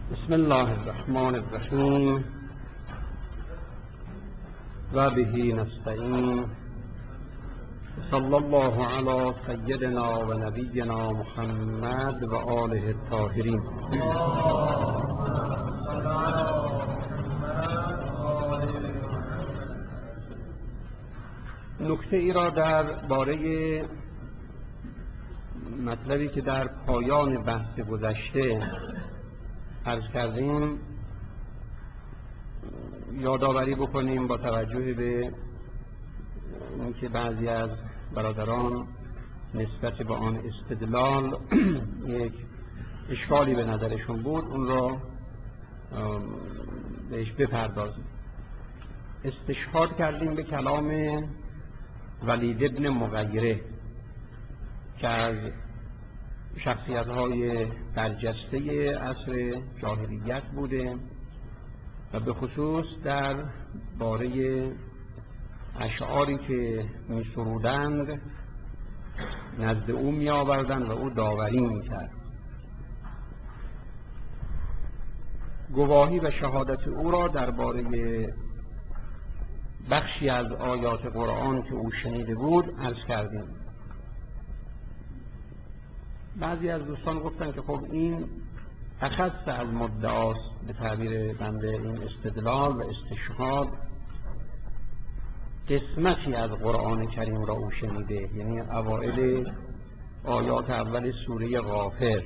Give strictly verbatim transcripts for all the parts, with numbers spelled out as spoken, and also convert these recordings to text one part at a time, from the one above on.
بسم الله الرحمن الرحیم و به نستعین. صلی الله علی سیدنا و نبینا محمد و آله الطاهرین. نکته ای را در باره مطلبی که در پایان بحث گذشته عرض کردیم یادآوری بکنیم، با توجه به اینکه بعضی از برادران نسبت به آن استدلال یک اشکالی به نظرشون بود، اون را بهش بپردازیم. استشهاد کردیم به کلام ولید ابن مغیره که از شخصیت‌های برجسته عصر جاهلیت بوده و به خصوص در باره اشعاری که می سرودند نزد او می آوردند و او داوری می کرد. گواهی و شهادت او را درباره بخشی از آیات قرآن که او شنیده بود عرض کردیم. بعضی از دوستان گفتن که خب این اخص از مدعاست، به تعبیر بنده این استدلال و استشهاد قسمتی از قرآن کریم را او شنیده، یعنی اوائل آیات اول سوره غافر.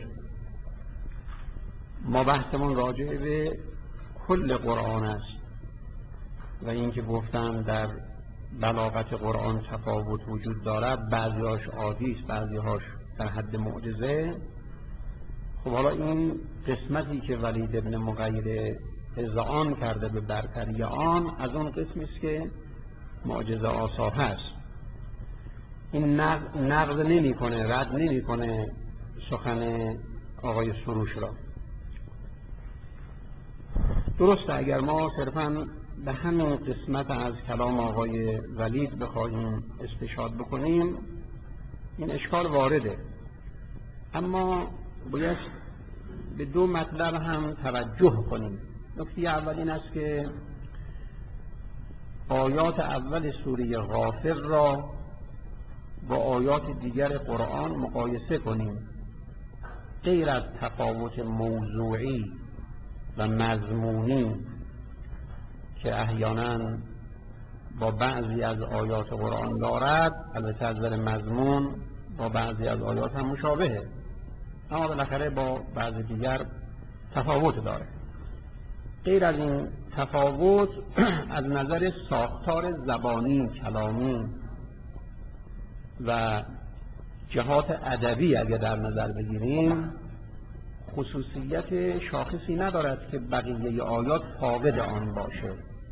ما بحثمون راجع به کل قرآن است و این که گفتم در بلاغت قرآن تفاوت وجود دارد، بعضی‌هاش عادی است، بعضی‌هاش در حد معجزه. خب حالا این قسمتی که ولید ابن مغیره اذعان کرده به برتری آن، از اون قسمی است که معجزه آسا هست. این نقض نمی کنه، رد نمی کنه سخن آقای سروش را. درسته اگر ما صرفاً به همین قسمت از کلام آقای ولید بخواهیم استشهاد بکنیم این اشکال وارده، اما باید به دو مطلب هم توجه کنیم. نکته اول این است که آیات اول سوره غافر را با آیات دیگر قرآن مقایسه کنیم. غیر از تفاوت موضوعی و مضمونی که احیانا با بعضی از آیات قرآن دارد، البته از نظر مضمون با بعضی از آیات هم مشابهه، اما بالاخره با بعضی دیگر تفاوت داره. غیر از این تفاوت از نظر ساختار زبانی، کلامی و جهات ادبی اگر در نظر بگیریم خصوصیت شاخصی ندارد که بقیه آیات فاقد آن باشه.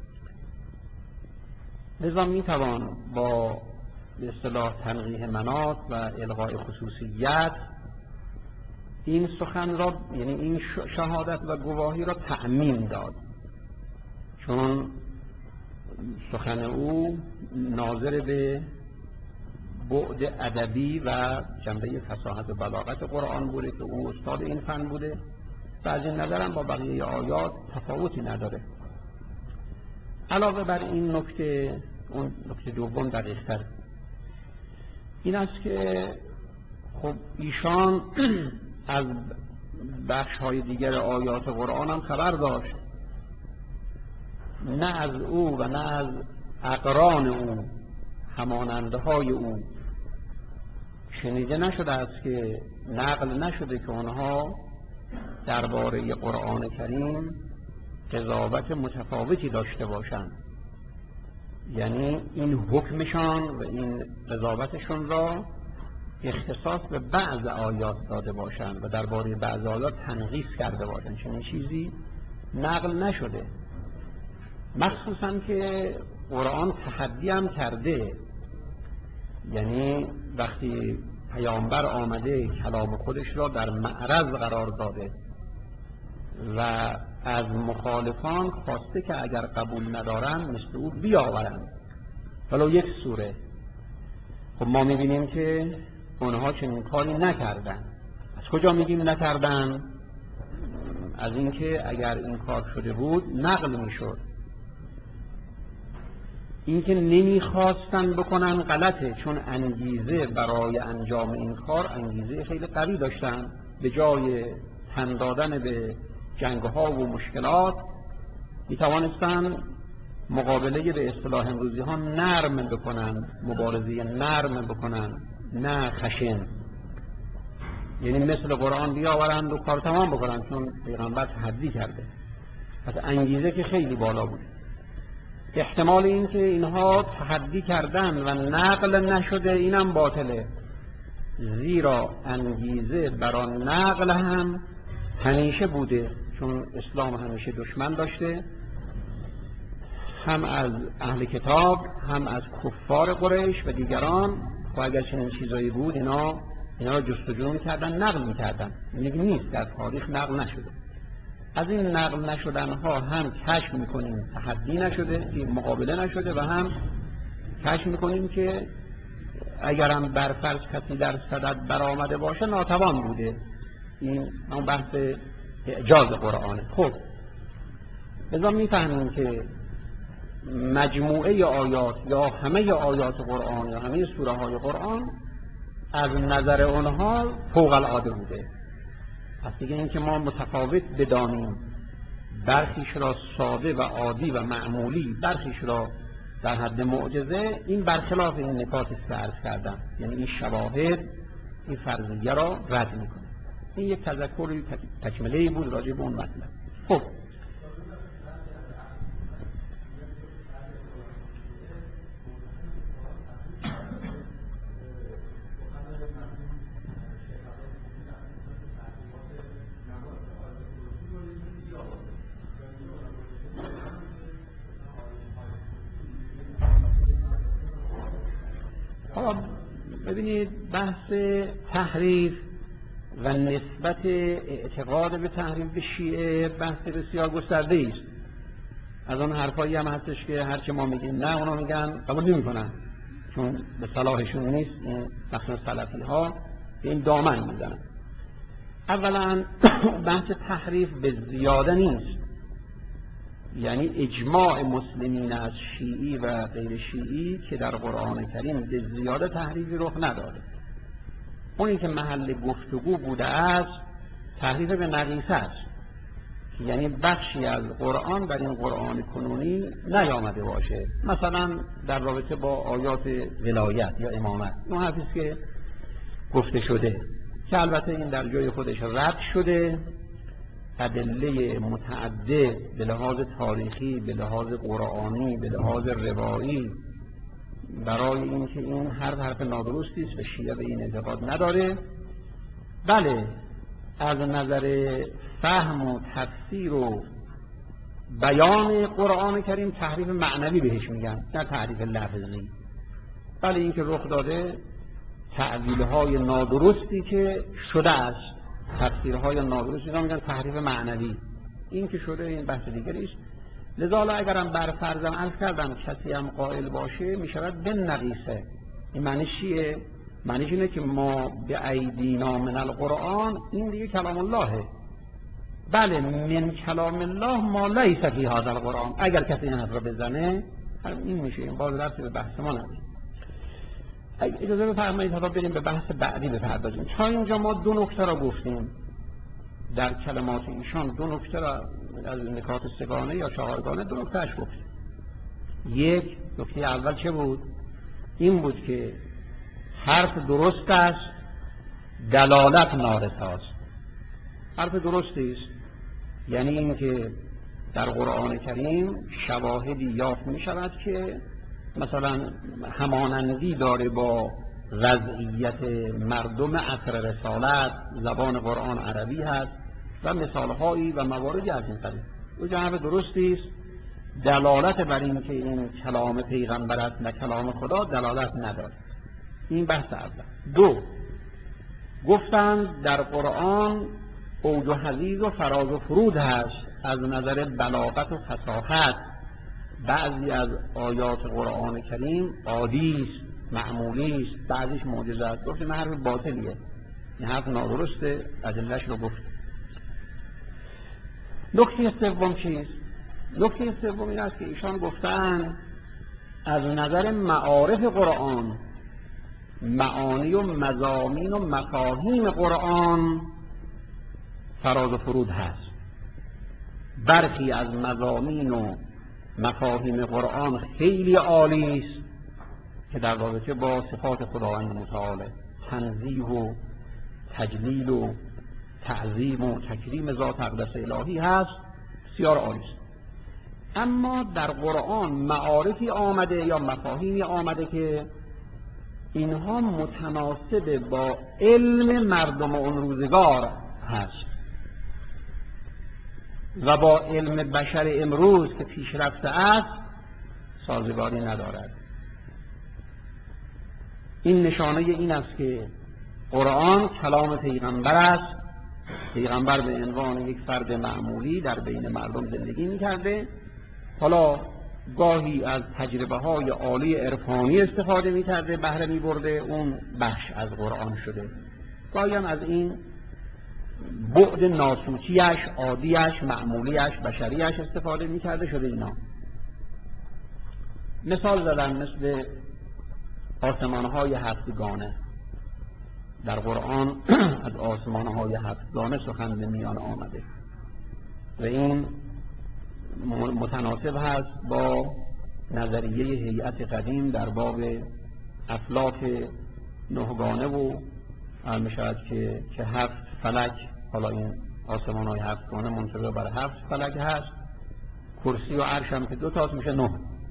لذا میتوان با به اصطلاح تنقیح مناط و الغاء خصوصیت این سخن را، یعنی این شهادت و گواهی را تعمیم داد، چون سخن او ناظر به بعد ادبی و جنبه فصاحت و بلاغت قرآن بوده که او استاد این فن بوده و از این نظرم با بقیه آیات تفاوتی نداره. علاوه بر این نکته، اون نکته دوم دقیق‌تر این است که خب ایشان از بخش‌های دیگر آیات قرآن هم خبر داشت، نه از او و نه از اقران او، همانندهای او شنیده نشده است که نقل نشده که آنها درباره قرآن کریم قضاوت متفاوتی داشته باشند، یعنی این حکمشان و این قضاوتشون را اختصاص به بعض آیات داده باشند و درباره بعض آیات تنقیص کرده باشند. چنین چیزی نقل نشده، مخصوصا که قرآن تحدی هم کرده، یعنی وقتی پیامبر آمده کلام خودش را در معرض قرار داده و از مخالفان خواسته که اگر قبول ندارن مثل او بیاورند ولو یک سوره. خب ما میبینیم که اونها چنین کاری نکردن. از کجا میگیم نکردن؟ از اینکه اگر این کار شده بود نقل میشد. اینکه نمیخواستن بکنن غلطه، چون انگیزه برای انجام این کار انگیزه خیلی قوی داشتن. به جای تن دادن به جنگ‌ها و مشکلات میتوانستن مقابله به اصطلاح امروزی ها نرم بکنن، مبارزه نرم بکنن، نه خشن. یعنی مثل قرآن بیاورند و کار تمام بکنن، چون پیغمبر تحدی کرده. پس انگیزه که خیلی بالا بود. احتمال این که اینها تحدی کردن و نقل نشده اینم باطله، زیرا انگیزه برای نقل هم همیشه بوده، چون اسلام همیشه دشمن داشته، هم از اهل کتاب هم از کفار قریش و دیگران. و اگر چنین چیزایی بود اینا اینا را جستجو می‌کردن، نقل می‌کردن. میگه نیست، در تاریخ نقل نشده. از این نقل نشدن ها هم کشف می‌کنیم تحدی نشده، که مقابله نشده، و هم کشف می‌کنیم که اگرم بر فرض کسی در صدد برآمده باشه ناتوان بوده. این اون بحث اعجاز قرآنه. خب لذا می‌فهمیم که مجموعه آیات یا همه آیات قرآن یا همه سوره های قرآن از نظر اونها فوق العاده بوده. پس دیگه این که ما متفاوت بدانیم، برخیش را ساده و عادی و معمولی، برخیش را در حد معجزه، این برخلاف این نکاتی که عرض کردم. یعنی این شواهد این فرضیه را رد میکنه. این یک تذکری تکمله‌ای بود راجع به اون مطلب. خب ببینید، بحث تحریف و نسبت اعتقاد به تحریف به شیعه بحث بسیار گسترده است. از اون حرفایی هم هستش که هر چه ما میگیم نه، اونا میگن قبول نمیکنن، چون به صلاحشون نیست. این مثلا سلفی ها به این دامن میزنن. اولا بحث تحریف به زیاده نیست، یعنی اجماع مسلمین از شیعی و غیر شیعی که در قرآن کریم به زیاده تحریفی رخ نداده. اونی که محل گفتگو بوده است تحریف به نقیصه است، یعنی بخشی از قرآن بر این قرآن کنونی نیامده باشه، مثلا در رابطه با آیات ولایت یا امامت. اون حرفیست که گفته شده که البته این در جای خودش رد شده. ادله متعدد به لحاظ تاریخی، به لحاظ قرآنی، به لحاظ روایی برای اینکه این حرف حرف نادرستی است و شیعه به این اعتقاد نداره. بله، از نظر فهم و تفسیر و بیان قرآن کریم تحریف معنوی بهش میگن، نه تحریف لفظی. بله، این که رخ داده تعبیرهای نادرستی که شده است، تفسیرهای نادرستی که میگن تحریف معنوی، این که شده این بحث دیگری است. لذا اگرم بر فرضم عرض کردم کسی هم قائل باشه میشود به نقیصه. این معنیش چیه؟ معنیش اینه که ما به ایدینا من القرآن، این دیگه کلام اللهه. بله، من کلام الله ما لیس فی هذا القرآن. اگر کسی این حرف رو بزنه این میشه، این باز رفتی به بحث ما نداره. اجازه بفرمایید حالا بریم به بحث بعدی بپردازیم. تا اینجا ما دو نکته را گفتیم در کلمات ایشان، دو نکته را از نکات سگانه یا چهارگانه دو نکتهش گفتیم. یک نکته اول چه بود؟ این بود که حرف درست است، دلالت نارساست. حرف درستی است، یعنی این که در قرآن کریم شواهدی یافت می شود که مثلا همانندی داره با وضعیت مردم عصر رسالت، زبان قرآن عربی هست و مثالهایی و مواردی از این قبیل. او جواب درستی است، دلالت بر این که این کلام پیغمبر است نه کلام خدا دلالت نداره. این بحث اول. دو، گفتند در قرآن اوج و حدیث و فراز و فرود هست از نظر بلاغت و فصاحت. بعضی از آیات قرآن کریم عادی است، معمولی است، بعضیش معجزه است. گفتیم حرف باطلیه، این حرف نادرسته، ادله‌اش رو گفت. نکته سوم چیست؟ نکته سوم این است که ایشان گفتن از نظر معارف قرآن، معانی و مضامین و مفاهیم قرآن فراز و فرود هست. برخی از مضامین و مفاهیم قرآن خیلی عالی است که در رابطه با صفات خداوند متعال، تنزیه و تجلیل و تعظیم و تکریم ذات اقدس الهی هست، بسیار عالی است. اما در قرآن معارفی آمده یا مفاهیمی آمده که اینها متناسب با علم مردم اون روزگار هست و با علم بشر امروز که پیشرفته است سازگاری ندارد. این نشانه این است که قرآن کلام پیغمبر است. پیغمبر به عنوان یک فرد معمولی در بین مردم زندگی می‌کرده، حالا گاهی از تجربه های عالی عرفانی استفاده می‌کرده، بهره می‌برده، اون بخش از قرآن شده. گاهی هم از این بعد ناسوتیش، عادیش، معمولیش، بشریش استفاده می‌کرده، شده اینا. مثال زدن مثل آسمان‌های هفتگانه. در قرآن از آسمان‌های هفتگانه سخن به میان آمده و این متناسب هست با نظریه هیئت قدیم در باب افلاک نهگانه و می‌شود که که هفت فلک، حالا این آسمان‌های هفتگانه منطبق بر هفت فلک هست، کرسی و عرش هم که دو تاست میشه نه.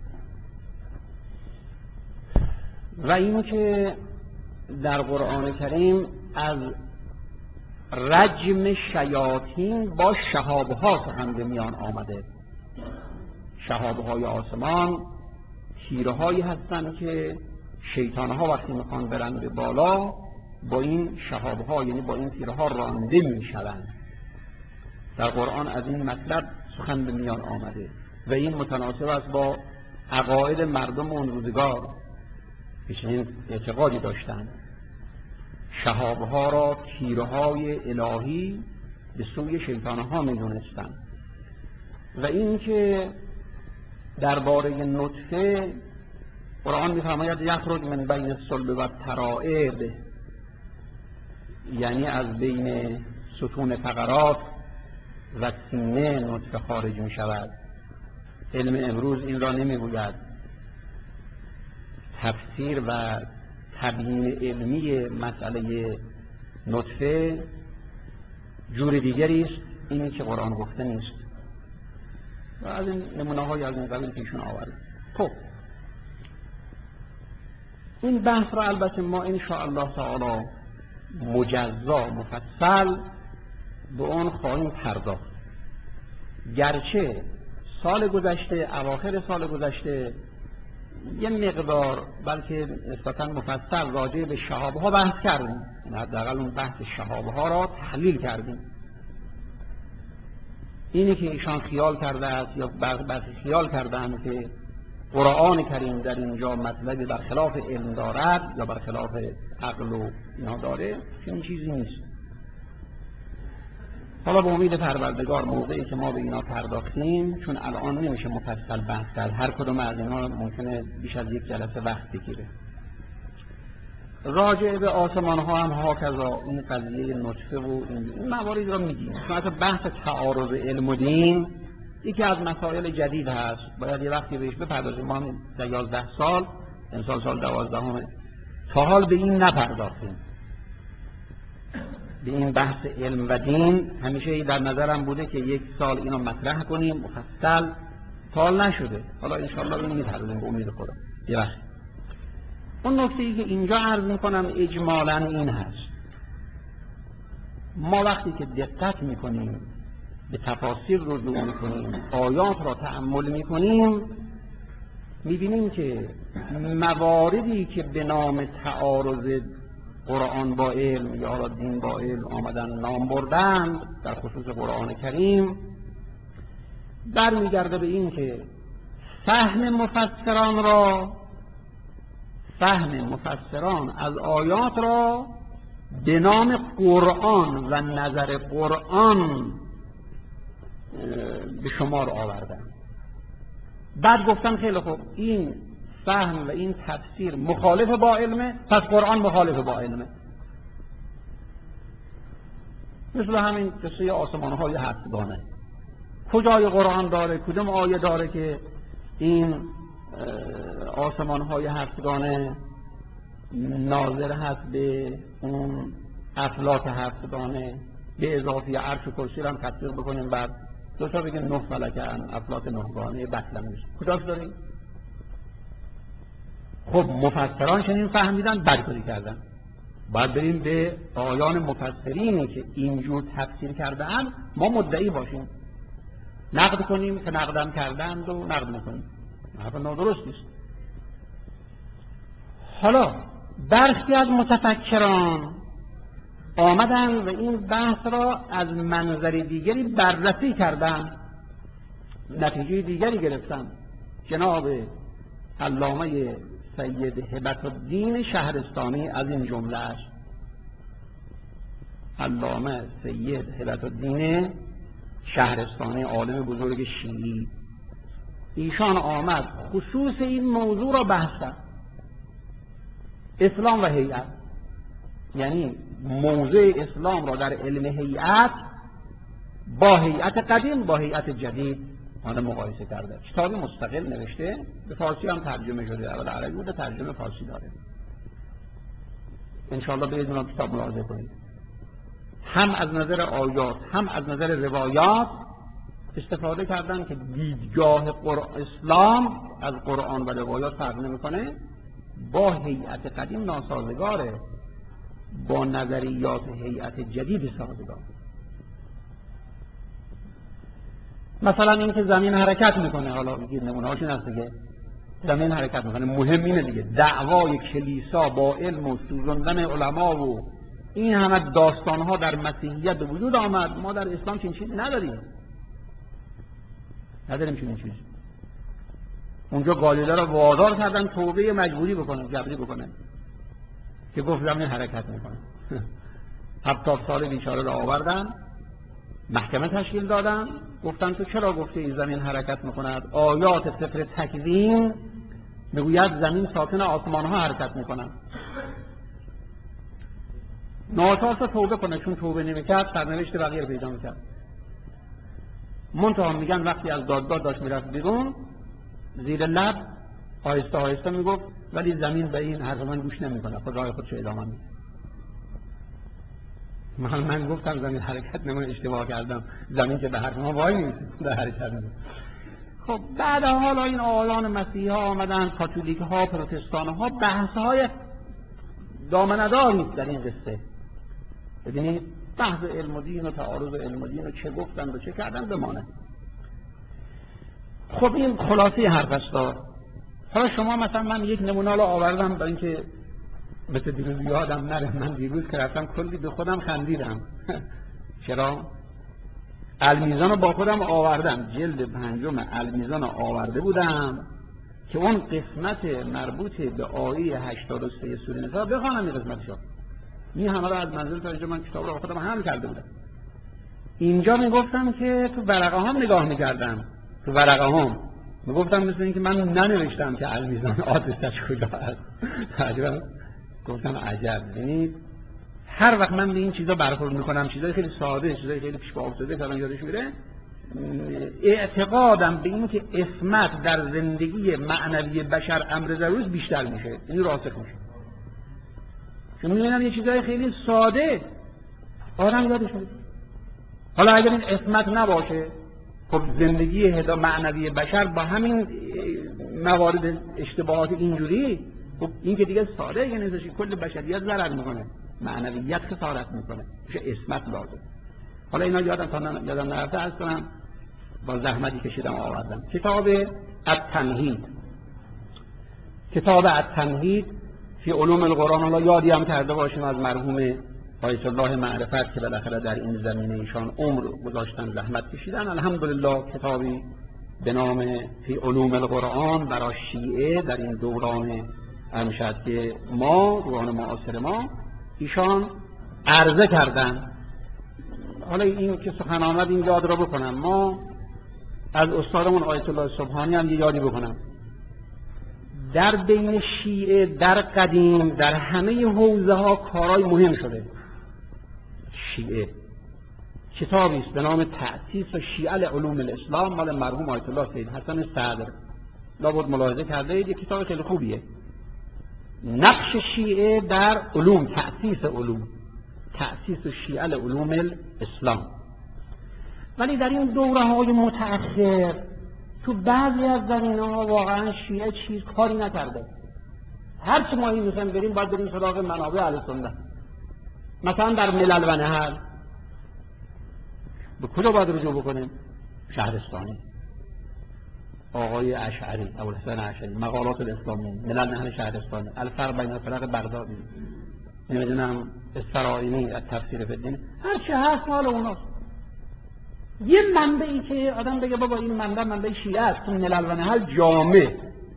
و این که در قرآن کریم از رجم شیاطین با شهاب‌ها سخن به میان آمده. شهاب‌های آسمان تیره‌هایی هستند که شیطان‌ها وقتی میخوان برن به بالا با این شهاب‌ها، یعنی با این تیرها رانده میشوند. در قرآن از این مطلب سخن به میان آمده و این متناسب است با عقاید مردم اون روزگار که چنین اعتقادی داشتند. شهاب‌ها را تیرهای الهی به سوی شیطان‌ها می‌دونستند. و این که درباره نطفه قرآن می‌فرماید یخرج من بین الصلب و الترائب، یعنی از بین ستون فقرات و سینه نطفه خارج می‌شود. علم امروز این را نمی‌گوید. تفسیر و تبیین علمی مسئله نطفه جور دیگری است، اینی که قرآن گفته نیست و از این نمونه‌های از این قبیل پیشون آورده. خب این بحث را البته ما ان شاء الله تعالی مجزا مفصل به اون خواهیم پرداخت، گرچه سال گذشته، اواخر سال گذشته یه مقدار بلکه نسبتاً مفصل راجع به شهاب‌ها بحث کردیم، حداقل اون بحث شهاب‌ها را تحلیل کردیم. اینی که ایشان خیال کرده است یا برخی خیال کردند که قرآن کریم در اینجا مطلبی برخلاف علم دارد یا برخلاف عقل و اینا داره، چنین چیزی نیست. حالا به امید پروردگار موقعی که ما به اینا پرداختیم، چون الان نمیشه مفصل بحث کرد، هر کدوم از اینا ممکنه بیش از یک جلسه وقت بگیره. راجع به آسمان ها هم هاکذا این قضیه نطفه و این موارد را میگیم. چون اصلا بحث تعارض علم و دین یکی از مسائل جدید هست، باید یه وقتی بهش بپردازیم. ما در یازده سال، امسال سال دوازدهمه، تا حال به این نپرداختیم، به این بحث علم و دین. همیشه در نظرم بوده که یک سال اینو مطرح کنیم مفصل، تا حال نشده. حالا انشاءالله اینو میپردازیم به امید خدا یه وقت. اون نکته‌ای که اینجا عرض میکنم اجمالاً این هست: ما وقتی که دقت میکنیم، به تفاسیر رجوع میکنیم، آیات را تأمل میکنیم، میبینیم که مواردی که به نام تعارض قرآن با علم یا دین با علم آمدن نام بردن در خصوص قرآن کریم، برمیگرده به این که فهم مفسران را فهم مفسران از آیات را به نام قرآن و نظر قرآن به شمار آوردن. بعد گفتن خیلی خوب این فهم و این تفسیر مخالف با علمه، پس قرآن مخالف با علمه. مثل همین قصه آسمان‌های هفتگانه، کجای قرآن داره، کدوم آیه داره که این آسمان‌های هفتگانه ناظر هست به اون افلاک هفتگانه، به اضافه عرش و کرسی هم تطبیق بکنیم، بعد دو تا بگیم نه فلکن افلاک نهگانه بطلم نیست. کجاش داریم؟ خب مفسران چنین فهمیدن، بدکاری کردن. باید بریم به آیان مفسرینی که اینجور تفسیر کردن ما مدعی باشیم، نقد کنیم که نقدم کردند و نقد میکنیم. حرف نادرست نیست. حالا برخی از متفکران آمدن و این بحث را از منظر دیگری بررسی کردن، نتیجه دیگری گرفتن. جناب علامه سید هبت الدین شهرستانی از این جمله است. علامه سید هبت الدین شهرستانی، عالم بزرگ شیعی، ایشان آمد خصوص این موضوع را بحث کرد، اسلام و هیئت، یعنی موضع اسلام را در علم هیئت با هیئت قدیم با هیئت جدید آن مقایسه کرده. کتابی مستقل نوشته، به فارسی هم ترجمه شده، اول عربی بوده ترجمه فارسی داره. انشاءالله به اذن کتاب ملاحظه کنید. هم از نظر آیات هم از نظر روایات استفاده کردن که دیدگاه اسلام از قرآن و روایات فرق نمیکنه، با هیئت قدیم ناسازگاره، با نظریات هیئت جدید سازگار. مثلا این که زمین حرکت میکنه، حالا میگید نمونه هاشون هست دیگه، زمین حرکت میکنه، مهم اینه دیگه، دعوای کلیسا با علم و سوزاندن علما و این همه داستانها در مسیحیت به وجود آمد. ما در اسلام چنین چیزی نداریم، نداریم چنین چیزی. اونجا گالیله را وادار کردن توبه مجبوری بکنه، جبری بکنه، که گفت زمین حرکت میکنه. هفتاد سال بیچاره را آوردن، محکمه تشکیل دادن، گفتن تو چرا گفتی این زمین حرکت میکند؟ آیات سفر تکوین میگوید زمین ساکن آسمان ها حرکت میکنند. ناچار شد توبه کنه، چون توبه نمیکرد سرنوشت بقیه رو پیدا میکرد. منتها میگن وقتی از دادگاه داشت میرفت بیرون، زیر لب آهسته آهسته میگفت ولی زمین به این حرف من گوش نمیکنه، خود راه خودش ادامه میده. من من گفتم زمین حرکت نمیکنه، اشتباه کردم، زمین که به حرف ما وای نیست، به حرکت میده. خب بعد حالا این آیان مسیحی ها آمدن، کاتولیک ها، پروتستان ها، بحث های دامنه‌داری است در این قصه. ببینید بحث علم و دین و تعارض علم و دین و چه گفتن و چه کردن بمانه. خب این خلاصه حرف است. حالا شما مثلا من یک نمونه رو آوردم برای اینکه مثل دیروز یادم نره، من دیروز که رفتم کلی به خودم خندیدم. چرا؟ المیزان رو با خودم آوردم، جلد پنجم المیزان رو آورده بودم که اون قسمت مربوط به آیه هشتاد و سه سوره نساء بخوانم. این قسمتشو این همه رو از منزل تا اینجا من کتاب رو با خودم حمل کرده بودم. اینجا میگفتم که تو ورقه هم نگاه میکردم، تو ورقه هم میگفتم مثل اینکه من ننوشتم که المیزان آدرسش کجا هست. عجب. گفتم عجب. یعنی هر وقت من به این چیزا برخورد میکنم، چیزای خیلی ساده، چیزای خیلی پیش پا افتاده که الان یادش میره، اعتقادم به این که عصمت در زندگی معنوی بشر امر ضروری بیشتر میشه، این راسخ میشه. چون میبینم یه چیزای خیلی ساده آدم یادش میره. حالا اگر این عصمت نباشه، خب زندگی هدا معنوی بشر با همین موارد اشتباهات اینجوری، خب این که دیگه ساده یه نیستش، کل بشریت ضرر میکنه، معنویت خسارت میکنه، میشه عصمت لازم. حالا اینا یادم تا یادم نرفته عرض کنم، با زحمتی کشیدم آوردم. کتاب التمهید، کتاب التمهید فی علوم القرآن. حالا یادی هم کرده باشیم از مرحوم آیت الله معرفت که بالاخره در این زمینه ایشان عمر گذاشتن، زحمت کشیدن. الحمدلله کتابی به نام فی علوم القرآن برای شیعه در این دوران امشد که ما دوران معاصر ما ایشان عرضه کردن. حالا این که سخن آمد این یاد را بکنم، ما از استادمون آیت الله سبحانی هم یه یادی بکنم. در بین شیعه در قدیم در همه حوزه ها کارهای مهم شده. شیعه کتابی است به نام تأسیس و شیعه علوم الاسلام مال مرحوم آیت الله سید حسن صدر، لابد ملاحظه کرده اید، یک کتاب خیلی خوبیه. نقش شیعه در علوم، تأسیس علوم، تأسیس شیعه علوم الاسلام. ولی در این دوره های متأخر تو بعضی از زمینه‌ها واقعا شیعه چیز کاری نکرده. هر چی ما این می‌خوایم بریم باید بریم سراغ منابع اهل سنت. مثلا در ملل و نهل به کجا باید رجوع بکنیم؟ شهرستانی، آقای اشعری، ابوالحسن اشعری، مقالات الاسلامی، ملل نهل شهرستانی، الفرق بین الفرق بغدادی، نمیدونم اسفراینی از تفسیر فدین، هر چی هست مال اوناست. یه منبعی که آدم بگه بابا این منبع منبع شیعه است، این ملل و نهل جامع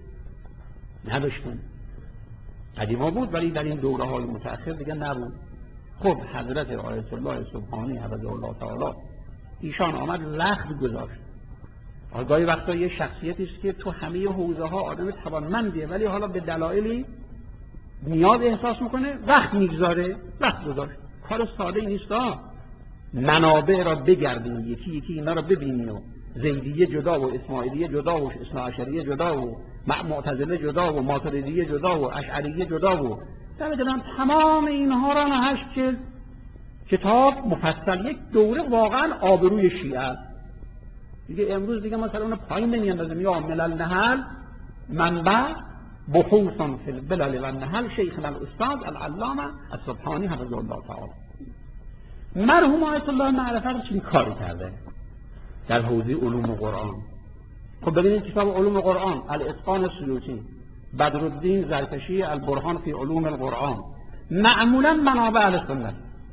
نداشتیم. قدیما بود ولی در این دوره های متأخر دیگه نبود. خب حضرت آیت الله سبحانی حفظه الله تعالی ایشان آمد لخت گذاشت. آگاهی وقتا یه شخصیتی است که تو همه حوزه ها آدم توانمندیه ولی حالا به دلایلی نیاز احساس میکنه وقت میگذاره، وقت گذاشت. کار ساده ای نیست ها. منابع را بگردین، یکی یکی اینا را ببینی و زیدیه جدا و اسماعیلیه جدا و اثنا عشریه جدا و معتزله جدا و ماتریدیه جدا و اشعریه جدا و ببینم تمام اینها را نه هشت جلد کتاب مفصل، یک دوره واقعا آبروی شیعه است. دیگه امروز دیگه مثلا اون پایین نمیاندازیم یا ملل نهل منبع بحوث فی البلل و النهل شیخنا الاستاذ العلامه السبحانی حفظه الله تعالی. مرحوم آیت الله معرفت چی کاری کرده در حوزه علوم قرآن؟ خب ببینید کتاب علوم قرآن، الاتقان سیوطی، بدرالدین زرکشی البرهان فی علوم القرآن، معمولا منابع اهل سنت،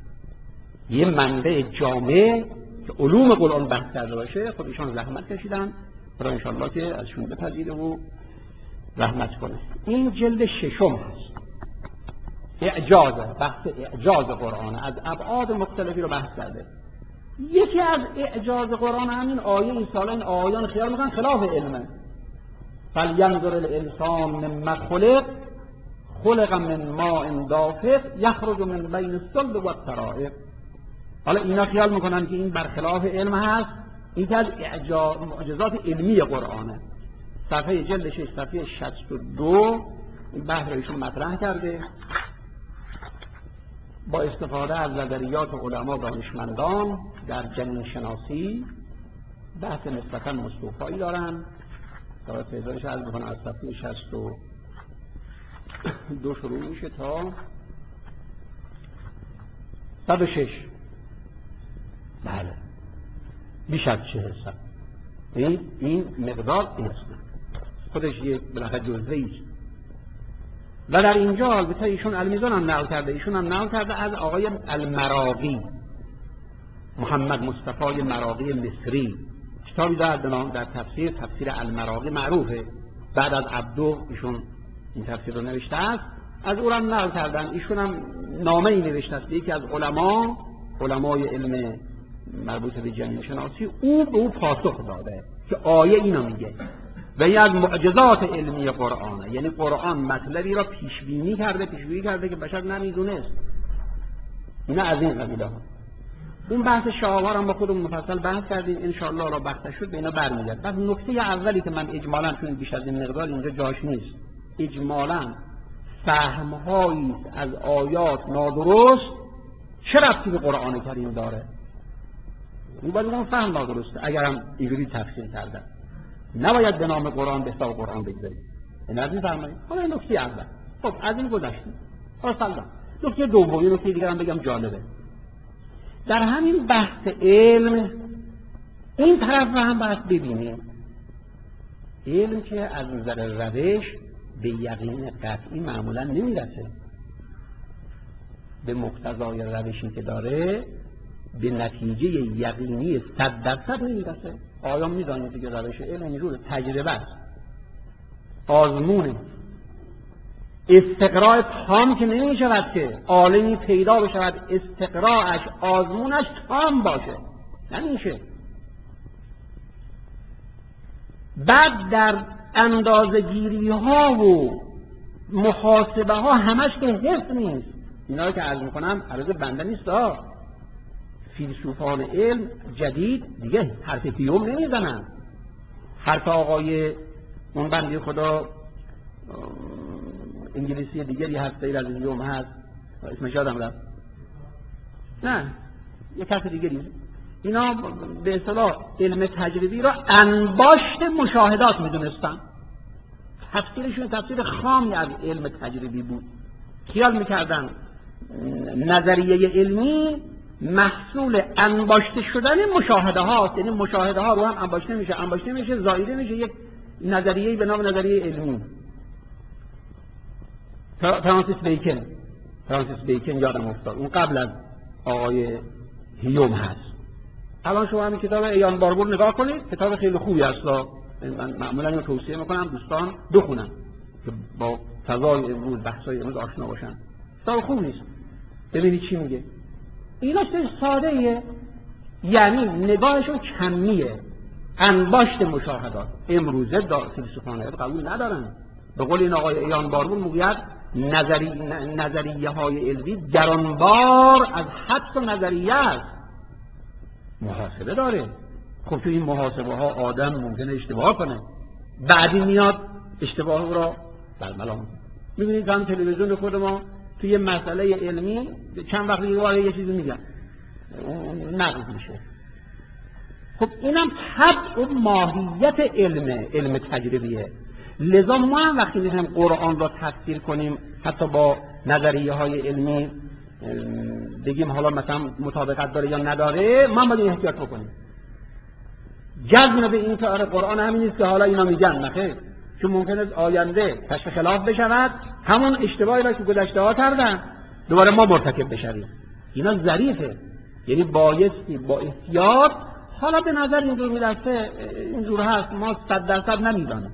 یه منبع جامع که علوم قرآن بحث کرده باشه. خب ایشان زحمت کشیدن، برای انشاءالله که ازشون بپذیره و رحمت کنه. این جلد ششم هست، اعجاز، بحث اعجاز قرآن، از ابعاد مختلفی رو بحث کرده. یکی از اعجاز قرآن همین آیه این سال این آیان خیال میکنن خلاف علمه. فلینظر الانسان مما خلق خلق من ماء دافق یخرج من بین الصلب و الترائب. حالا اینا خیال میکنن که این برخلاف علم هست. این از معجزات علمی قرآنه. صفحه جلد شش صفحه شصت و دو این بحث رو ایشون مطرح کرده با استفاده از نظریات علما و دانشمندان در جنین شناسی. بحث نسبتا مستوفایی دارن. تا تعدادش عرض بکنم از صفحه شصت و دو شروع میشه تا صد و شش. بله بیش از چه حساب این این مقدار این است، خودش یک بالاخره جزئی است. و در اینجا البته ایشون المیزان هم نقل کرده، ایشون هم نقل کرده از آقای المراغی، محمد مصطفی مراغی مصری، کتابی دارد به نام در تفسیر تفسیر المراغی معروفه، بعد از عبدو ایشون این تفسیر رو نوشته است. از او هم نقل کردن. ایشون هم نامه ای نوشته است یکی از علما علمای علم مربوط به جنین شناسی، او به او پاسخ داده که آیه اینو میگه و این از معجزات علمی قرآنه. یعنی قرآن مطلبی را پیش بینی کرده پیش بینی کرده که بشر نمیدونست. اینا از این قبیله ها. اون بحث شاهوار هم با خودمون مفصل بحث کردیم، ان شاء الله را بحث شد به اینا برمیگرد. پس نکته اولی که من اجمالاً چون بیش از این مقدار اینجا جاش نیست، اجمالاً فهم‌هایی از آیات نادرست چه ربطی به قرآن کریم داره؟ اون باید اون فهم نادرسته اگرم اینجوری تفسیر کردن. نباید به نام قرآن به حساب قرآن بگذاریم. این از این فرمایید. حالا این نکته اول. خب از این گذشتیم. حالا نکته دوم، نکته دیگه هم بگم جالبه. در همین بحث علم این طرف رو هم باید ببینیم. علم که از نظر روش به یقین قطعی معمولا نمیرسه. به مقتضای روشی که داره به نتیجه یقینی صد درصد نمیرسه. آیا میدانید دیگه روش علم اینجور تجربه است، آزمونه. استقراء تام که نمی شود که عالمی پیدا بشود استقراءش آزمونش تام باشه، نمیشه. بعد در اندازه‌گیری ها و محاسبه ها همش که حفظ نیست. اینا رو که عرض میکنم عرض بنده نیست ها. فیلسوفان علم جدید دیگه حرف هیوم نمیزنن، حرف آقای اون بنده خدا انگلیسی دیگری هست غیر از هیوم هست، اسمش یادم رفت، نه یه کس دیگری. اینا به اصطلاح علم تجربی را انباشت مشاهدات میدونستن. تفسیرشون تفسیر خامی از علم تجربی بود. خیال میکردن نظریه علمی محصول انباشته شدن مشاهده هاست، یعنی مشاهده ها رو هم انباشته میشه انباشته میشه زایده میشه یک نظریه به نام نظریه علمی. فرانسیس بیکن فرانسیس بیکن یادم افتاد، اون قبل از آقای هیوم هست. الان شما همین کتاب ایان باربور نگاه کنید، کتاب خیلی خوبی است، من معمولا اینو توصیه میکنم دوستان بخونن که با فضای امروز بحثای امروز آشنا باشن. کتاب خوب نیست، ببینید چی میگه. اینا چیز ساده ایه، یعنی نگاهشون کمیه، انباشت مشاهدات. امروزه فیلسوفان قبول ندارن. به قول این آقای ایان باربور میگوید نظری نظریه های علمی گرانبار از حدس و نظریه است، محاسبه داره. خب تو این محاسبه ها آدم ممکنه اشتباه کنه، بعدی میاد اشتباه را برملا میکنه. میبینید هم تلویزیون خود ما توی یه مسئله علمی چند وقت یه بار یه چیزی میگن نقض میشه. خب اینم طبع و ماهیت علم علم تجربیه. لذا ما هم وقتی میخوایم قرآن را تفسیر کنیم حتی با نظریه های علمی بگیم حالا مثلا مطابقت داره یا نداره، ما باید احتیاط بکنیم. جزم به این که آره قرآن همین نیست که حالا اینا میگن، نخیر، چون ممکنه آینده کشف خلاف بشود، همون اشتباهی را که گذشته ها کردن دوباره ما مرتکب بشویم. اینا ظریفه، یعنی بایستی با احتیاط. حالا به نظر اینجور میرسه اینجور هست، ما صد درصد نمیدانیم،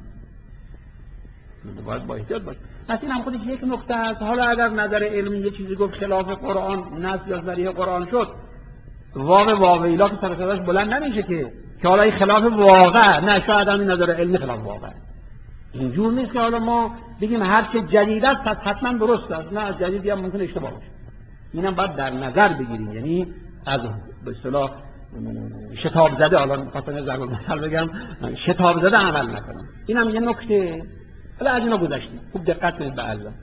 باید با احتیاط باشیم. پس این هم خودش یک نکته است. حالا اگر نظر علمی یه چیزی گفت خلاف قرآن، نص یا ذریعه قرآن شد، واقع واقعیلا که سر صداش بلند نمیشه که که حالا این خلاف واقع، نه شاید هم این نظر علمی خلاف واقع. اینجور نیست که حالا ما بگیم هر چه جدید است پس حتما درست است، نه جدیدی هم ممکن اشتباه باشه. اینم باید در نظر بگیریم، یعنی از به اصطلاح شتاب زده، حالا مثلا ضرب المثل بگم شتاب زده عمل نکنم. اینم یه نکته. حالا از اینا گذشتیم، خوب دقت کنید به اعضا.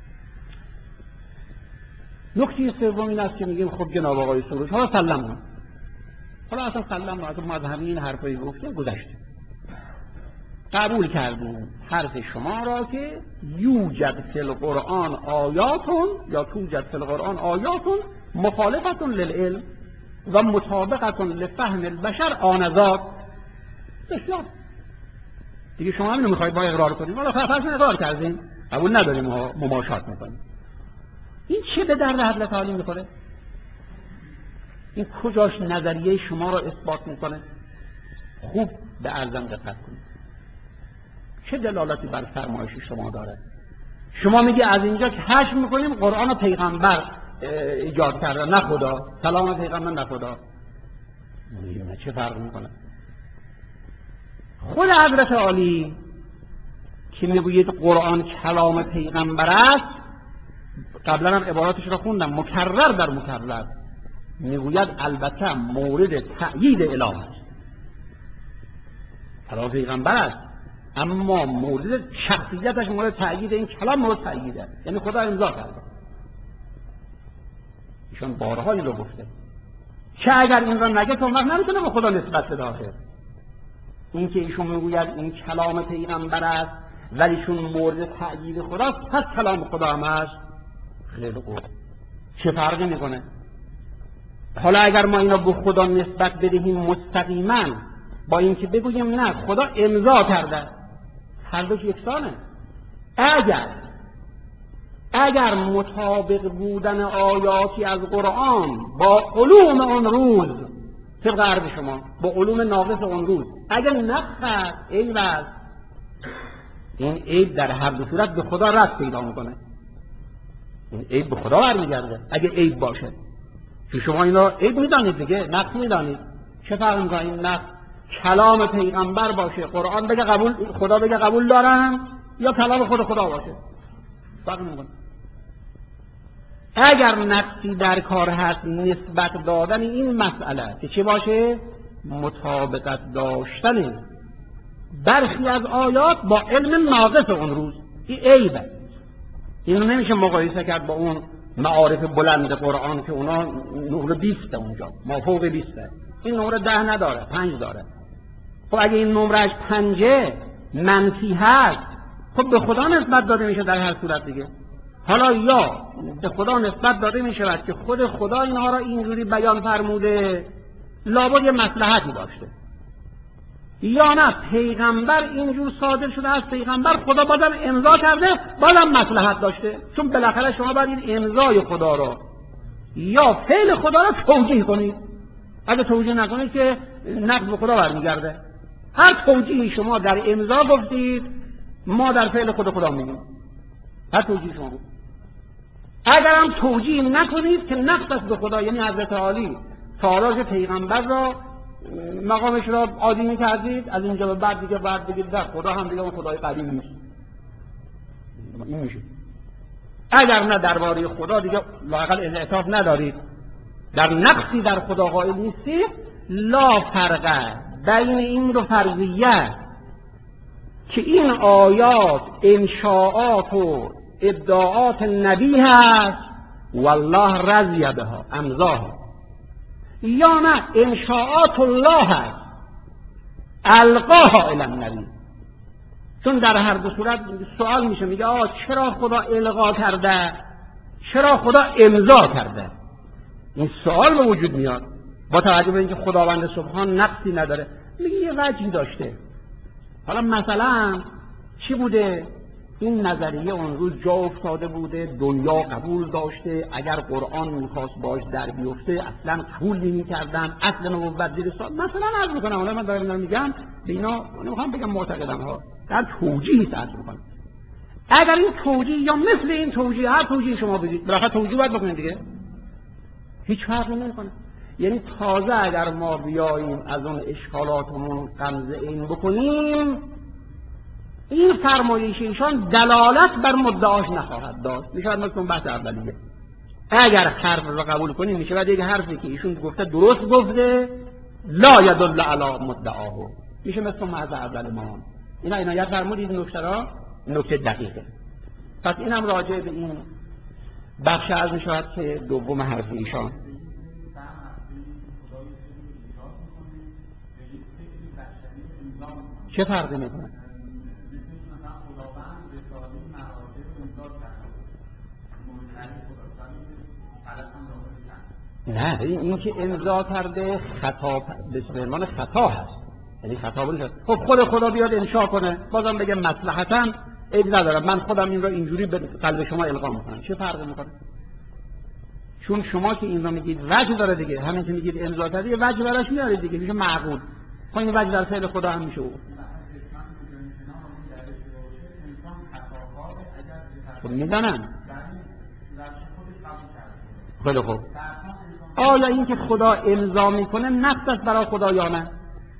نکته سوم این است که میگیم خب جناب آقای سروش حالا سلام، حالا اصلا سلام اصلا ما از همین حرفایی گفتیم گذشتیم، قبول کردیم حرف شما را که یوجد فی القرآن آیاتون یا توجد فی القرآن آیاتون مخالفتون للعلم و مطابقتون لفهم البشر آنذاک. بسیار دیگه شما همینو میخواید با اقرار کنیم، حالا فرض اقرار کردیم قبول نداریم و مماشات میکنیم. این چه به درد حضرت تعالی میخوره؟ این کجاش نظریه شما را اثبات میکنه؟ خوب به عرضم دقت کنید. چه دلالتی بر فرمایش شما داره؟ شما میگی از اینجا کشف میکنیم قرآن پیغمبر ایجاد کرده، نه خدا. کلام پیغمبر نه خدا. میگیم چه فرق میکنه؟ خود حضرت عالی که میگوید قرآن کلام پیغمبر است، قبلا هم عباراتش را خوندم، مکرر در مکرر میگوید البته مورد تأیید اله است، کلام پیغمبر است، اما مورد شخصیتش مورد تأیید این کلام مورد تأییده، یعنی خدا امضا کرده. ایشان بارها این رو گفته. چه اگر این را نگه تو وقت نمیتونه به خدا نسبت بده. آخر این که ایشون میگوید این کلام پیغمبر است ولی چون مورد تأیید خداست پس کلام خدا هم است. خیلی خوب، چه فرقی میکنه؟ حالا اگر ما اینا به خدا نسبت بدهیم مستقیما با اینکه بگوییم نه خدا امضا کرده، هر دوش یکسانه. اگر اگر مطابق بودن آیاتی از قرآن با علوم اون روز، طبق عرض شما با علوم ناقص اون روز، اگر نقص ای وز این عیب در هر دو صورت به خدا رد پیدا میکنه. این عیب به خدا برمیگرده اگه عیب باشه. که شما اینا عیب میدانید دیگه، نقص میدانید، چه فرق میکنه این نقص؟ کلام پیغمبر باشه، قرآن بگه قبول، خدا بگه قبول دارم، یا کلام خود خدا باشه، فرق میکنه. اگر نقصی در کار هست، نسبت دادن این مسئله که چه باشه؟ مطابقت داشتن برخی از آیات با علم ناقص اون روز، این عیبه. اینو نمیشه مقایسه کرد با اون معارف بلند قرآن که اونا نمره بیسته، اونجا ما فوق بیسته، این نمره ده نداره، پنج داره. خب اگه این نمرهش پنجه منفی هست، خب به خدا نسبت داده میشه در هر صورت دیگه. حالا یا به خدا نسبت داده میشه که خود خدا اینها را اینجوری بیان فرموده، لابد یه مصلحتی داشته، یا نه پیغمبر اینجور صادر شده از پیغمبر، خدا بازم امضا کرده، بازم مصلحت داشته. چون بالاخره شما باید این امضای خدا را یا فعل خدا را توجیه کنید. اگه توجیه نکنید که نقض به خدا برمیگرده. هر توجیهی شما در امضا گفتید، ما در فعل خود خدا میگیم. هر توجیه شما گفتید. اگر هم توجیه نکنید که نقض است به خدا، یعنی حضرت عالی تاراج پیغمبر را مقامش را عادی می‌کردید، از اینجا به بعد دیگه بعد دیگه در خدا هم دیگه اون خدای قدیم نیست. این میشه. اگر نه درباره خدا دیگه لااقل انعطاف ندارید، در نقصی در خدا قائل نیستید، لا فرقه بین این دو فرضیه که این آیات انشاءات و ادعاءات نبی هست والله رضی بها امضاها، یا نه انشاءات الله هست القاها الی النبی. چون در هر دو صورت سوال میشه، میگه آه چرا خدا القا کرده، چرا خدا امضا کرده؟ این سوال به وجود میاد با توجه به اینکه خداوند سبحان نقصی نداره. میگه یه وجهی داشته. حالا مثلا چی بوده؟ این نظریه اون روز جا افتاده بوده، دنیا قبول داشته، اگر قرآن میخواست باش در بیفته اصلا قبول نمی‌کردن، اصلا نبوت زیر سوال. مثلا عرض میکنم، حالا من دارم میگم به اینا نمیخوام بگم معتقدم ها، در توجیه عرض میکنم. اگر این توجیه یا مثل این توجیه، هر توجیه شما بگید، بالاخره توجیه باید بکنید دیگه، هیچ فرقی نمیکنه. یعنی تازه اگر ما بیاییم از اون اشکالاتمون غمزه این بکنیم، این فرمایش ایشان دلالت بر مدعاش نخواهد داشت. میشه مثلا بحث اولیه، اگر حرف رو قبول کنیم میشه بعد یک حرفی که ایشون گفته درست گفته لا یدل علی مدعاه، میشه مثل محض اول ما. اینا عنایت فرمودید نکته را، نکته دقیقه. پس اینم راجع به این بخش از میشود که دوم حرف ایشان. چه فرقی میکنه؟ نه، این که امضا کرده خطا به عنوان خطا هست، یعنی خطا بوده. خب خود خدا بیاد انشا کنه، بازم بگه مصلحتاً عیب نداره، من خودم این را اینجوری به قلب شما القا میکنم، چه فرقی میکنه؟ چون شما که این را میگید وجه داره دیگه، همین که میگید امضا کرده یه وجه براش میارید دیگه، میشه معقول. خب این وجه در فعل خدا هم میشه. خب میدانم. خیلی خوب. آیا این که خدا امضا میکنه نقص است برای خدا یا نه؟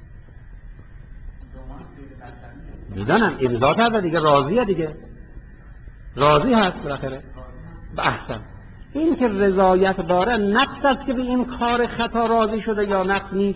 میدانم امضا کرده دیگه، راضیه دیگه، راضی هست بالاخره. احسن. این که رضایت داره نقص است که به این کار خطا راضی شده یا نقص نیست؟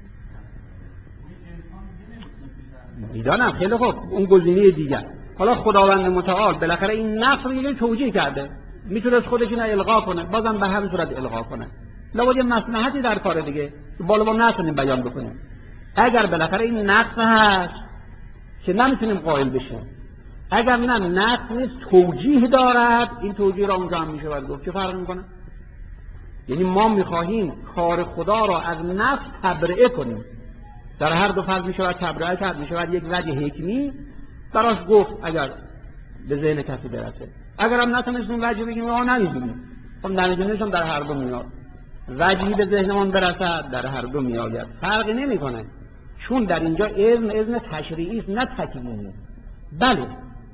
میدانم. خیلی خوب، اون گزینه دیگر. حالا خداوند متعال بالاخره این نقص رو یه توجیه کرده، میتونست خودش اینو القا کنه، بازم به همین صورت القا کنه. لابد یه مصلحتی در کار دیگه، بالا با نتونیم بیان بکنیم. اگر بالاخره این نقص هست که نمیتونیم قائل بشیم، اگر نه نقص نیست توجیه دارد، این توجیه را اونجا هم میشه باید گفت. چه فرق میکنه؟ یعنی ما میخواهیم کار خدا را از نقص تبرئه کنیم. در هر دو فرض میشه باید تبرئه کرد، میشه باید یک وجه حکمی براش گفت اگر به ذهن کسی برسه. اگر هم نتونستیم وجه بگیم آه نمیدونیم، خب نمیدونیشم در هر دو میاد. وجهی به ذهنمان برسد در هر دو میآید، فرقی نمیکنه. چون در اینجا اذن اذن تشریعی است نه تکوینی. بله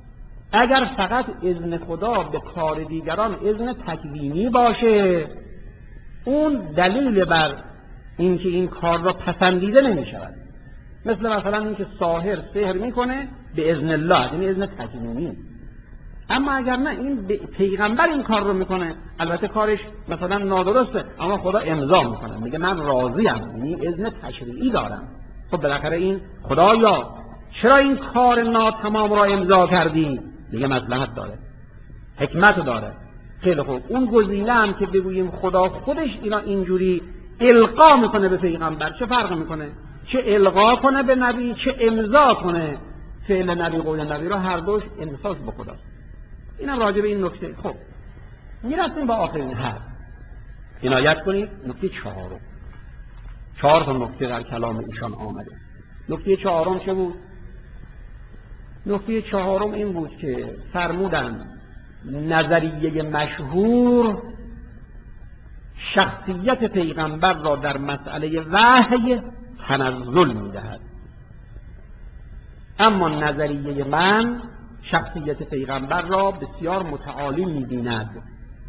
اگر فقط اذن خدا به کار دیگران اذن تکوینی باشه، اون دلیل بر اینکه این کار را پسندیده نمی شود. مثل مثلا اینکه ساحر سحر میکنه به اذن الله، یعنی اذن تکوینی. اما اگر نه، این پیغمبر این کار رو میکنه، البته کارش مثلا نادرسته، اما خدا امضا میکنه، میگه من راضیم، یعنی اذن تشریعی دارم. خب بالاخره این خدایا چرا این کار ناتمام را امضا کردی؟ دیگه مصلحت داره، حکمت داره. خیلی خوب، اون گزینه هم که بگوییم خدا خودش اینا اینجوری القا میکنه به پیغمبر، چه فرق میکنه؟ چه القا کنه به نبی، چه امضا کنه فعل نبی قول نبی، را هر دوش انصاص به خداست. اینم راجع به این نکته. خب میرسیم با آخرین حرف. عنایت کنید، نکته چهارم. چهار تا نکته در کلام ایشان آمده. نکته چهارم چه بود؟ نکته چهارم این بود که فرمودن نظریه مشهور شخصیت پیغمبر را در مسئله وحی تنزل می‌دهد، اما نظریه من شخصیت پیغمبر را بسیار متعالی می‌بیند.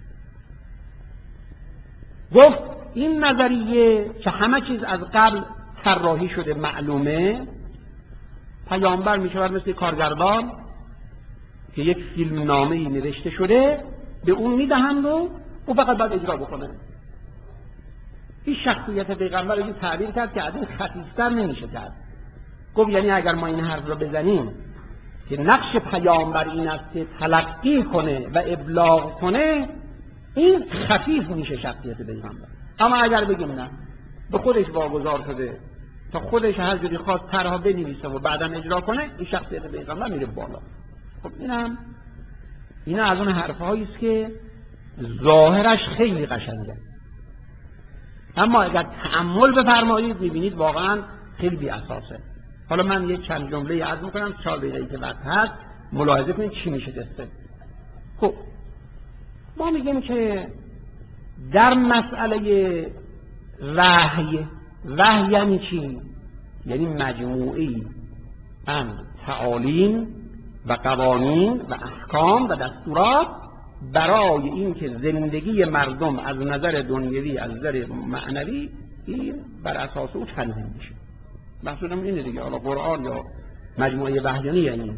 گفت این نظریه که همه چیز از قبل طراحی شده معلومه، پیامبر میشود مثل کارگردان که یک فیلم نامه‌ای نوشته شده به اون میدهند و او فقط باید اجرا بکنه. این شخصیت پیغمبر رو تعبیر کرد که از این خفیفتر نمیشه کرد. گفت یعنی اگر ما این حرف رو بزنیم که نقش پیامبر این است که تلقی کنه و ابلاغ کنه، این خفیف میشه شخصیت پیغمبر. اما اگر بگیم نه، به خودش واگذار شده تا خودش هر جوری خواست طرحا بنویسه و بعدا اجرا کنه، این شخصیت پیغمبر میره بالا. خب اینم اینا از اون حرفهایی است که ظاهرش خیلی قشنگه، اما اگر تأمل بفرمایید میبینید واقعا خیلی بی اساسه. حالا من یک چند جمله عرض میکنم، چهار دقیقه‌ای که وقت هست ملاحظه کنید چی میشه دسته. خب ما میگیم که در مسئله وحی، وحی یعنی چی؟ یعنی مجموعی از تعالیم و قوانین و احکام و دستورات برای اینکه زندگی مردم از نظر دنیوی از نظر معنوی این بر اساس او تنظیم میشه. مقصودم اینه دیگه. حالا قرآن یا مجموعه وحیانی یعنی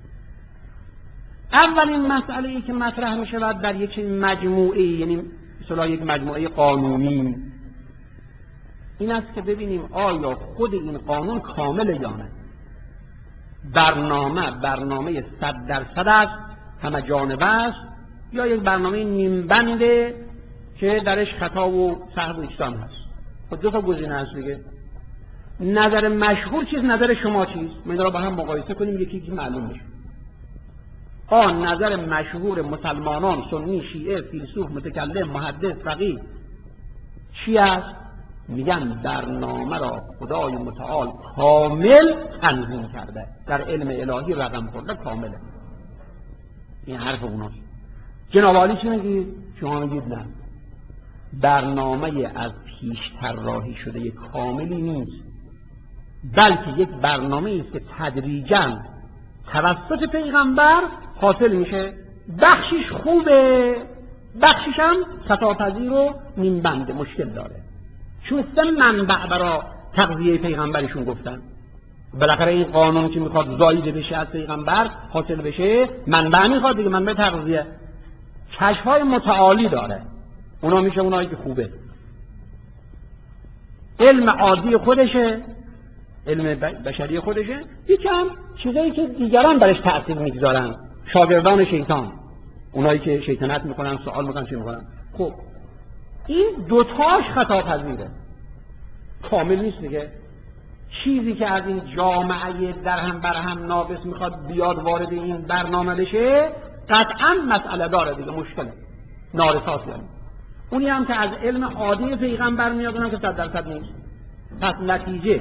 اولین مسئله ای که مطرح میشه در یک مجموعه، یعنی مثلا یک مجموعه قانونی، این است که ببینیم آیا خود این قانون کامل یا نه. برنامه برنامه صد درصد است، همه جانبه است، یا یک برنامه نیمبنده که درش خطا و سهو و اجتهاد هست. خب دو تا گزینه هست دیگه. نظر مشهور چیز، نظر شما چیز؟ ما این را با هم مقایسه کنیم، یکی یکی معلوم میشه. آن نظر مشهور مسلمانان، سنی، شیعه، فیلسوف، متکلم، محدث، فقیه چی است؟ میگن برنامه را خدای متعال کامل تنظیم کرده، در علم الهی رقم خورده کامله. این حرف اوناست. جناب عالی چی میگید؟ شما میگید نه، برنامه از پیش طراحی شده کاملی نیست، بلکه یک برنامه است که تدریجاً توسط پیغمبر حاصل میشه. بخشش خوبه، بخشش هم خطاپذیر و نیمبنده، مشکل داره، چون سه منبع برای تغذیه پیغمبرشون گفتن. بالاخره این قانون که میخواد زایده بشه از پیغمبر حاصل بشه، منبع میخواد دیگه، منبع تغذیه. کشف‌های متعالی داره، اونا میشه اونایی که خوبه. علم عادی خودشه، علم بشری خودشه، یکم چیزایی که دیگران برش تأثیر میگذارن، شاگردان شیطان، اونایی که شیطنت میکنن، سوال میکنن، چی میکنن. خب این دوتاش خطا پذیره، کامل نیست دیگه. چیزی که از این جامعه در هم بر هم ناقص میخواد بیاد وارد این برنامه بشه، قطعا مسئله داره دیگه، مشکل نارساس. یعنی اونی هم که از علم عادی پیغمبر میاد، اونم که صد درصد نیست. پس نتیجه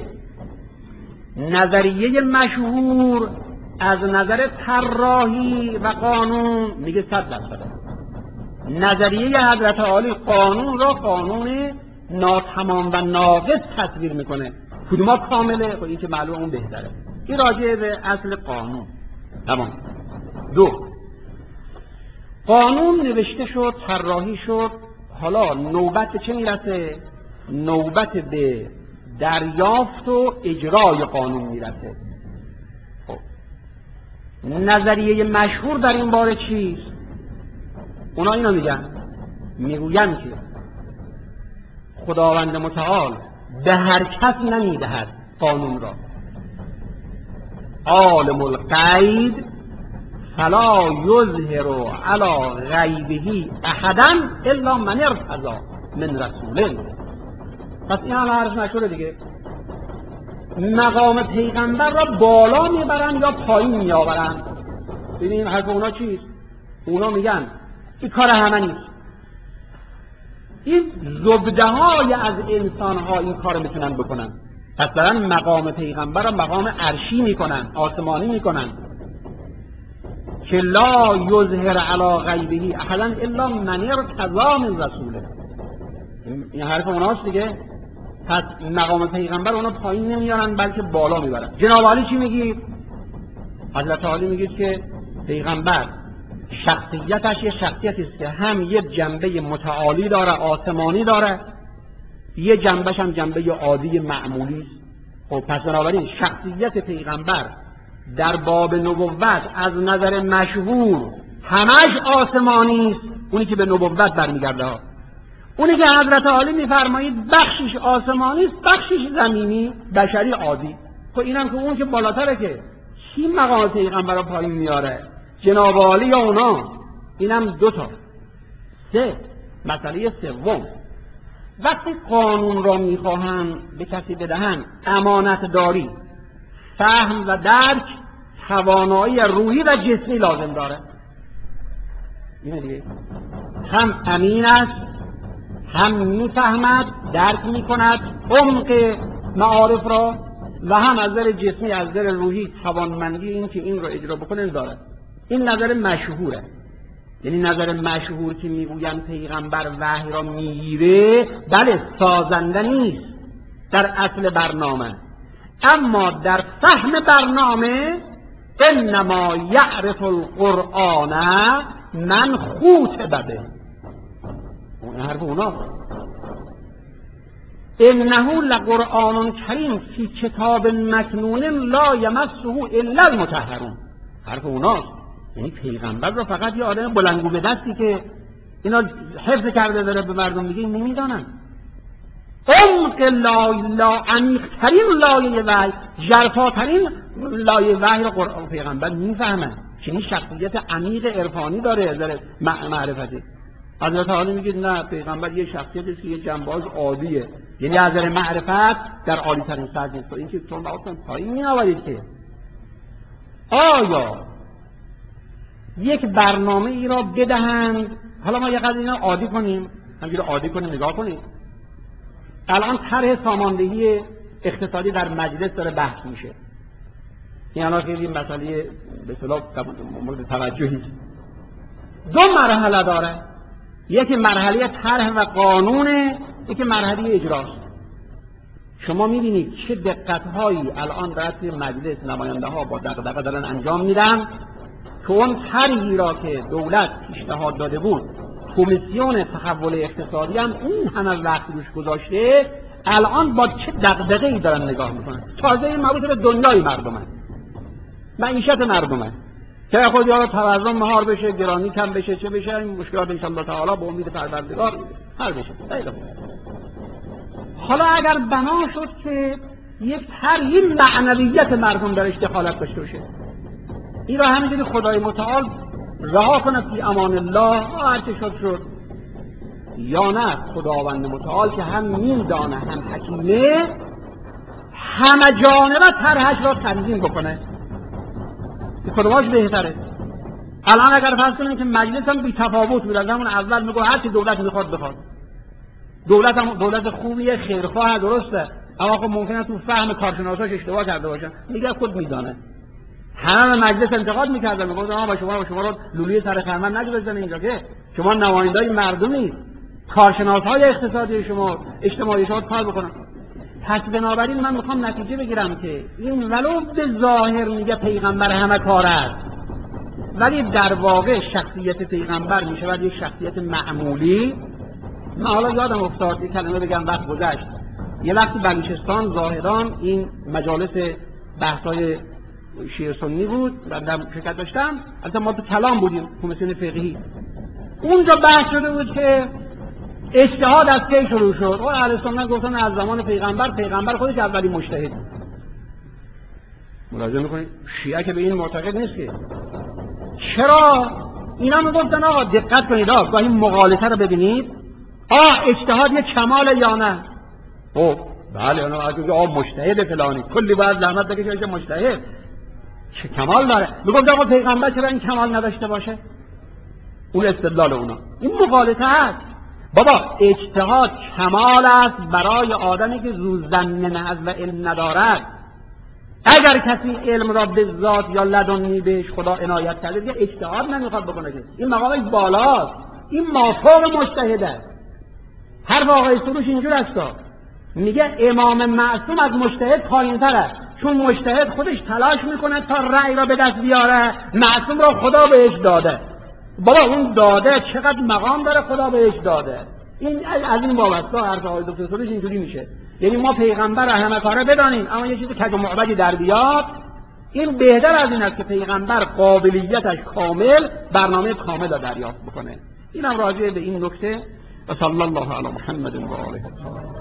نظریه مشهور از نظر طراحی و قانون میگه صد درصد. نظریه حضرت عالی قانون را قانون ناتمام و ناقص تصویر میکنه. کدوما کامله؟ خب این که معلومه اون بهتره. این راجع به اصل قانون. تمام. دو، قانون نوشته شد، طراحی شد، حالا نوبت به چه میرسه؟ نوبت به دریافت و اجرای قانون میرسه. خب نظریه مشهور در این باره چیست؟ اونا اینو میگن، میگوین که خداوند متعال به هر کس نمیدهد قانون را. عالم الغیب فلا یظهر علی غیبه احدا الا من ارتضی من رسول. پس این هم حرف مشهوره دیگه. مقام پیغمبر را بالا میبرن یا پایین میآورن. ببینیم حرف اونا چیست؟ اونا میگن این کار همه نیست. این زبده های از انسان ها این کار میتونن بکنن. پس دارن مقام پیغمبر را مقام عرشی میکنن، آسمانی میکنن که لا یظهر علی غیبه احدا الا من ارتضی من رسوله. این حرف اوناست دیگه. پس مقام پیغمبر اونا پایین نمیارن بلکه بالا میبرن. جناب عالی چی میگید؟ حضرت عالی میگید که پیغمبر شخصیتش یه شخصیتی است که هم یه جنبه متعالی داره، آسمانی داره، یه جنبهش هم جنبه عادی معمولی است. خب پس بنابراین شخصیت پیغمبر در باب نبوت از نظر مشهور همش آسمانی است، اونی که به نبوت برمیگرده ها. اونی که حضرت عالی میفرمایید بخشش آسمانی است، بخشش زمینی بشری عادی. خب اینم که اون که بالاتره، که کی مقام پیغمبر رو پایین میاره؟ جناب عالی یا اونا؟ اینم دو تا. سه، مسئله سوم، وقتی قانون را میخواهن به کسی بدهن، امانت داری، فهم و درک، توانایی روحی و جسمی لازم داره. اینه دیگه. هم امین است، هم میفهمد، درک میکند عمق معارف را، و هم از نظر جسمی، از نظر روحی توانمندی این که این را اجرا بکنه داره. این نظر مشهوره. یعنی نظر مشهور که میگوین پیغمبر وحی را میگیره، بله سازنده نیست در اصل برنامه، اما در فهم برنامه انما یعرف القرآن من خوطب به. اون حرف اونا انه لقرآن کریم فی کتاب مکنون لا یمسه الا المطهرون. حرف اوناست. یعنی پیغمبر رو فقط یه آدم بلندگو به دستی که اینا حفظ کرده داره به مردم میگه نمیدانن. عمق لا عمیق‌ترین لایه وحی، ژرفاترین لایه وحی رو قرآن پیغمبر میفهمه. چنین شخصیت عمیق عرفانی داره، داره معرفتی. حضرت عالی میگه نه، پیغمبر یه شخصیتی است که یه جنباز عادیه، یعنی از نظر معرفت در عالی ترین سطح نیست. این که چون اصلا پایین میآورید که آیا یک برنامه ای را بدهند. حالا ما یه قدر اینا عادی کنیم، همینجوری عادی کنیم، نگاه کنیم. الان طرح ساماندهی اقتصادی در مجلس داره بحث میشه. این الان خیلی مسئله به اصطلاح مورد توجهی است. دو مرحله داره، یکی مرحله طرح و قانونه، یکی مرحله اجراست. شما میبینید چه دقت‌هایی الان در مجلس نماینده ها با دغدغه دارن انجام میدن که اون طرحی را که دولت پیشنهاد داده بود، کمیسیون تحول اقتصادی هم این همه وقت روش گذاشته، الان با چه دغدغه‌ای دارن نگاه میکنن. تازه این مربوط به دنیای مردمه، معیشت مردمه که خود یا تورم مهار بشه، گرانی کم بشه، چه بشه، این مشکلات ان شاء الله تعالی به امید پروردگار حل بشه. خیلی خوب. حالا اگر بنا شد که یک طرحی معنویت مردم درش دخالت داشته باشه، این را همینجوری خدای متعال رها کنه فی امان الله، هر چه شد شد، یا نه خداوند متعال که هم میدانه هم حکیمه، همه جانبه طرحش را تنظیم بکنه. کدومش بهتره؟ الان اگر فرض کنیم که مجلس هم بی تفاوت بود، از همون اول میگه هر چی دولت میخواد بخواد، دولت هم دولت خوبیه، خیرخواه، درسته، اما خب ممکنه تو فهم کارشناساش اشتباه کرده باشن، میگه خود میدانه. همه مجلس انتقاد میکردن، میگفتن آقا با شما با شما رو لولی سر خرمن نگذاشتن اینجا، که شما نمایندای مردمی، کارشناسای اقتصادی شما، اجتماعی شما کار بکنن. پس بنابراین من میخوام نتیجه بگیرم که این ولو به ظاهر میگه پیغمبر همه کار است، ولی در واقع شخصیت پیغمبر میشود یک شخصیت معمولی. من حالا یادم افتاد یک کلمه بگم، وقت گذشت. یه وقتی بلوچستان ظاهران این مجالس بحث‌های شیعه سنی بود، بندم شرکت داشتم، البته ما تو کلام بودیم، کمیسیون فقهی. اونجا بحث شده بود که اجتهاد از کی شروع شد. اون اهل سنت گفتن از زمان پیغمبر، پیغمبر خودش اولی مجتهد بود. ملاحظه می‌کنید شیعه که به این معتقد نیست که. چرا اینا میگفتن آقا دقت کنید، آقا گاهی مغالطه رو ببینید، آ اجتهاد یه کمال یا نه؟ خب بله، انا از اون آقا مجتهد فلانی کلی باید زحمت بکشه که مجتهد چه کمال داره. میگفت آقا پیغمبر چرا این کمال نداشته باشه؟ اون استدلال اونا این مغالطه است. بابا اجتهاد کمال است برای آدمی که زوزن نهز و علم ندارد. اگر کسی علم را به ذات یا لدنی بهش خدا عنایت کرده دیگه اجتهاد نمیخواد بکنه که این مقامش بالاست، این مافوق مجتهده. هر واقعی سروش اینجور است، میگه امام معصوم از مجتهد پایین‌تره، چون مجتهد خودش تلاش میکنه تا رأی را به دست بیاره، معصوم را خدا بهش داده. بابا اون داده چقدر مقام داره، خدا بهش داده. این از این وابسته حرف آقای دکتر سروش اینجوری میشه. یعنی ما پیغمبر همه کاره بدانیم، اما یه چیز کج و معبدی در بیاد، این بهتر از این است که پیغمبر قابلیتش کامل، برنامه کامل را دریافت بکنه. اینم راجع به این نکته. و صلی الله علی محمد و آله.